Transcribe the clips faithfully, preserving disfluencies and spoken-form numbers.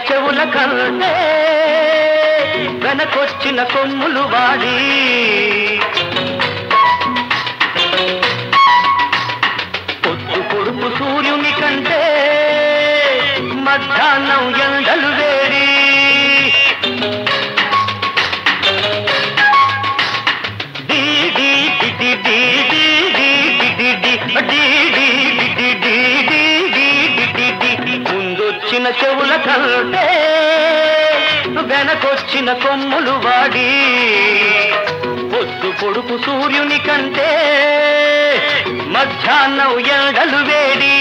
చెవుల కంటే వెనకొచ్చిన కొమ్ములు వాడి పొద్దు పొడుపు సూర్యుని కంటే మధ్యాహ్నం ఎండలు వేడి ముందొచ్చిన చెవుల కంటే వెనకొచ్చిన కొమ్ములు వాడి పొద్దు పొడుపు సూర్యుని కంటే మధ్యాహ్నం ఎండలు వేడి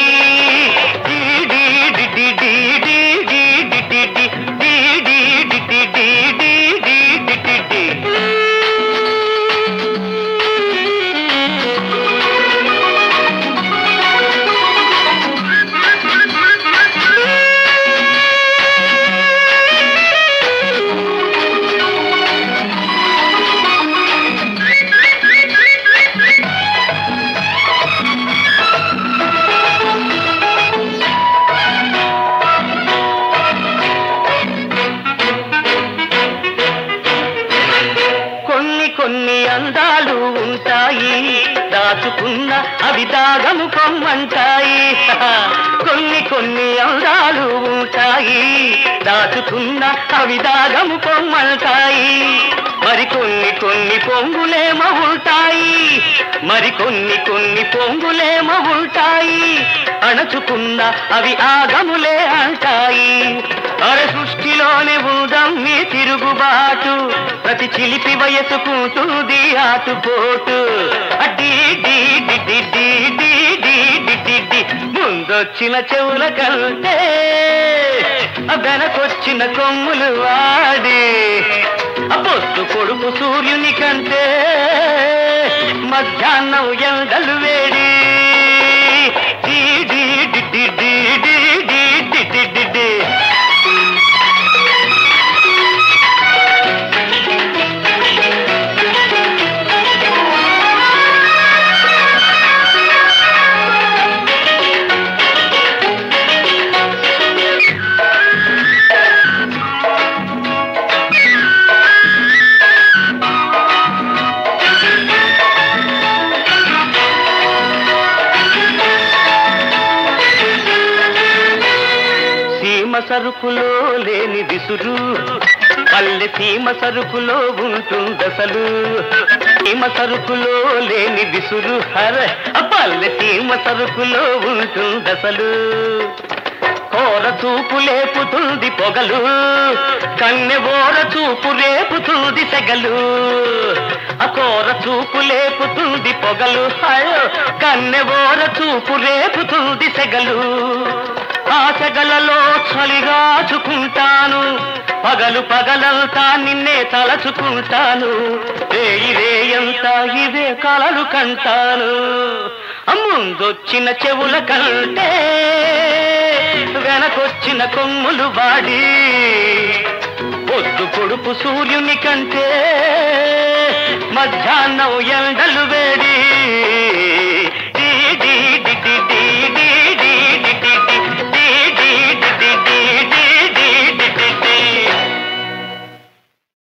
కొన్ని అందాలు ఉంటాయి దాచుకున్న అవి దాగము కొమ్మంటాయి కొన్ని కొన్ని అందాలు ఉంటాయి దాచుకున్న అవి దాగము కొమ్మంటాయి మరికొన్ని కొన్ని పొంగులేమో ఉంటాయి మరికొన్ని కొన్ని పొంగులేమో ఉంటాయి అణచుకున్న అవి ఆగములే అంటాయి అర సృష్టిలోనే ఉందాం మీ తిరుగుబాటు ప్రతి చిలిపి వయసుకుంటుంది ఆటుపోటు ముందొచ్చిన చెవుల కంటే వెనకొచ్చిన కొమ్ములు వాడి పొద్దు పొడుపు సూర్యుని కంటే మధ్యాహ్నం ఎండలు వేడి సరుకులో లేని విసురు పల్లె సీమ సరుకులో ఉంటుందసలు సీమ సరుకులో లేని విసురు హర పల్లె సీమ సరుకులో ఉంటుందసలు కోర చూపు లేపుతుంది పొగలు కన్నె ఓర చూపు రేపుతుంది సెగలు కోర చూపు లేపుతుంది పొగలు హయో కన్నె ఓర చూపు రేపుతుంది సెగలు ఆశగలలో చలిగాచుకుంటాను పగలు పగలంతా నిన్నే తలచుకుంటాను రేయి రేయంతా ఇవే కలలు కంటాను ముందొచ్చిన చెవుల కంటే వెనకొచ్చిన కొమ్ములు వాడి పొద్దు పొడుపు సూర్యుని కంటే మధ్యాహ్నం ఎండలు వేడి